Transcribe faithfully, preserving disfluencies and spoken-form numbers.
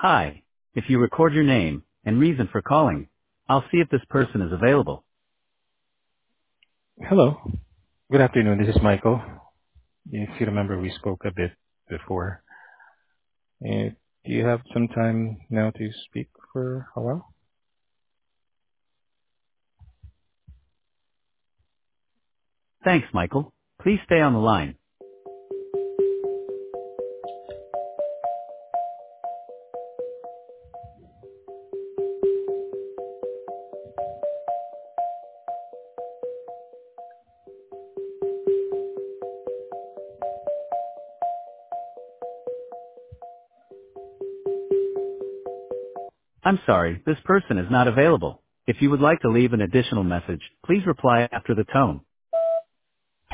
Hi. If you record your name and reason for calling, I'll see if this person is available. Hello. Good afternoon. This is Michael. If you remember, we spoke a bit before. Uh, do you have some time now to speak for a while? Thanks, Michael. Please stay on the line. I'm sorry, this person is not available. If you would like to leave an additional message, please reply after the tone.